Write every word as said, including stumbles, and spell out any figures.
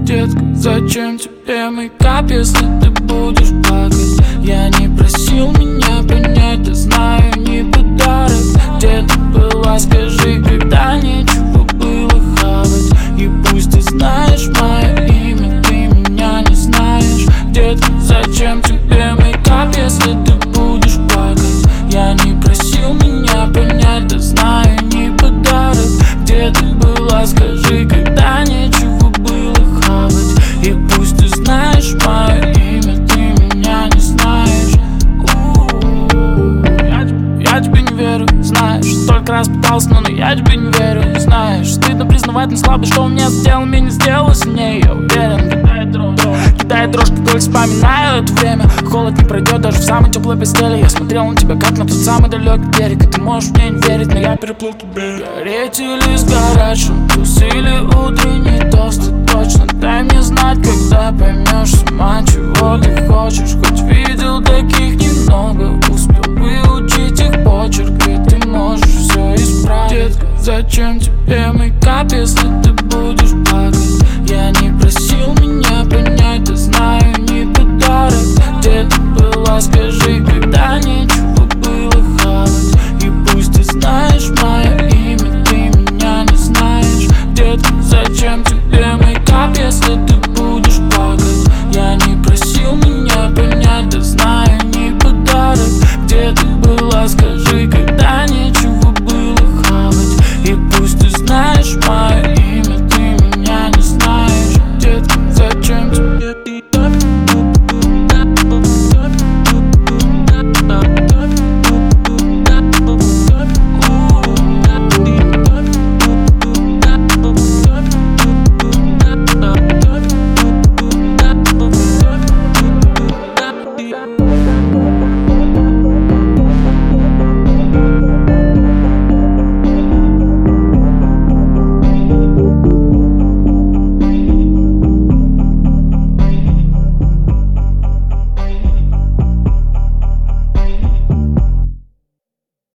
Детка, зачем тебе мейкап, если ты будешь плакать? Я не просил меня понять, да знаю, не подарок. Где ты была, скажи, когда нечего было хавать? И пусть ты знаешь мое имя, ты меня не знаешь. Детка, зачем тебе мейкап, если ты будешь плакать? Я не просил меня понять, да знаю, не подарок. Где ты была, скажи, когда нечего было хавать? И пусть ты знаешь мое имя, ты меня не знаешь. Я, я тебе не верю, знаешь, столько раз пытался, но, но я тебе не верю. Знаешь, стыдно признавать, но слабость, что у меня сделал, меня не сделало сильнее. Я уверен, кидает дрожь, кидает дрожь, как только вспоминаю это время. Холод не пройдет даже в самой теплой постели. Я смотрел на тебя, как на тот самый далекий берег. И ты можешь мне не верить, но я переплыл тот берег. Гореть или сгорать, шампус или утренний ток.